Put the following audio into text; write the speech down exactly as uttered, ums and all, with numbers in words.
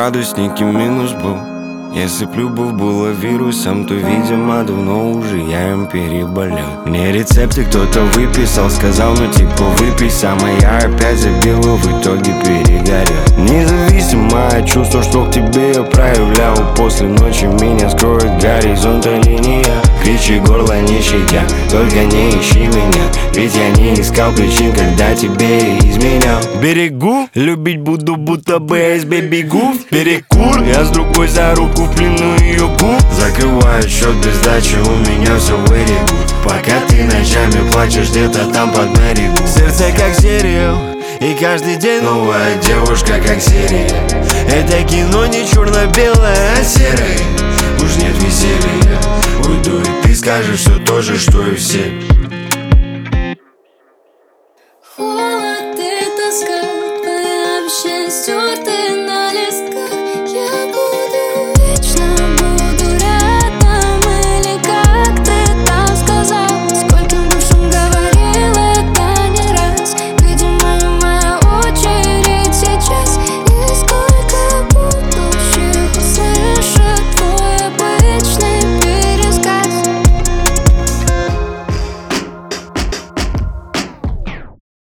градусники минус был. Если б любовь была вирусом, то, видимо, давно уже я им переболел. Мне рецепты кто-то выписал, сказал, ну типа выпей сам, а я опять забил и в итоге перегорел. Независимое чувство, что к тебе я проявлял. После ночи меня скроет горизонта линия. Кричи горло не щадя, только не ищи меня, ведь я не искал причин, когда тебе изменял. Берегу, любить буду, будто бы из бегу в перекур. Я с другой за руку в плену ее губ. Закрываю счет без дачи, у меня все вырегут. Пока ты ночами плачешь где-то там под берегу. Сердце как сериал, и каждый день новая девушка как серия. Это кино не черно-белое, а серое. Уж нет веселья, уйду и ты скажешь все то же, что и все.